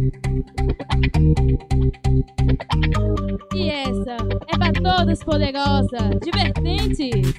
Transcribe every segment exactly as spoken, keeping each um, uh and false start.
E essa é pra todos, poderosa, divertentes.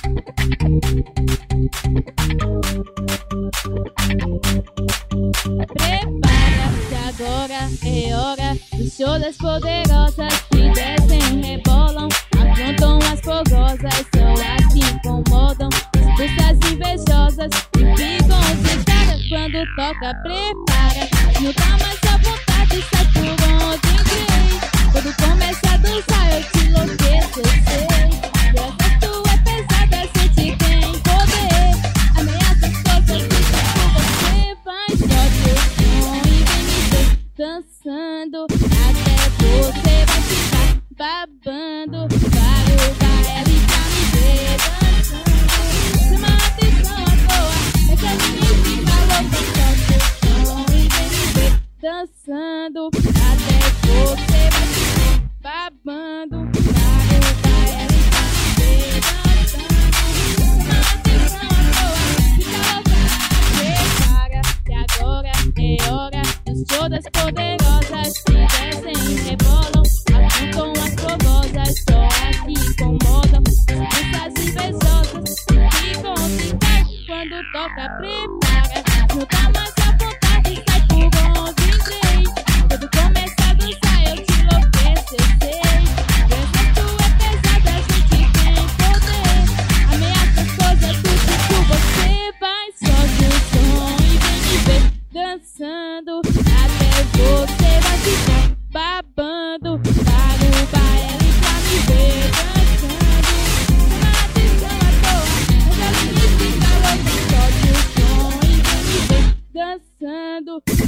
Prepara-se, agora é hora do show das poderosas que descem, rebolam, afrontam as fogosas, são as que incomodam, expulsas invejosas e ficam sentadas quando toca. Prepara, não tá mais à vontade, sai por onde entrei. Quando começa a dançar eu te enlouqueço, eu sei. E essa tua é pesada, sente tem poder. Ameaça as coisas que você vai só teu som e vem me ver dançando. Até você vai ficar babando. Para o baile pra me ver dançando. Chama a atenção à toa, é que a gente fica louca. Só teu som e vem me ver dançando. Até você vai ficar babando. Para o baile pra me ver dançando. Chama a atenção à toa, fica louca. Prepara, que agora é hora dos show das poderosas que descem e rebolam, afrontam as fogosas, só as que incomodam, expulsas invejosas que ficam sentadas quando toca. Prepara, não tá mais à vontade, sai por onde entrei. Quando começa a dançar eu te enlouqueço, eu sei. Essa tua é pesada, a gente tem poder. Ameaça as coisas do tipo, você vai só do som e vem me ver dançando. Até você vai ficar babando. Para o baile pra me ver dançando. Chama a atenção à toa, mas a gente fica louca. Só do som e vem me ver dançando.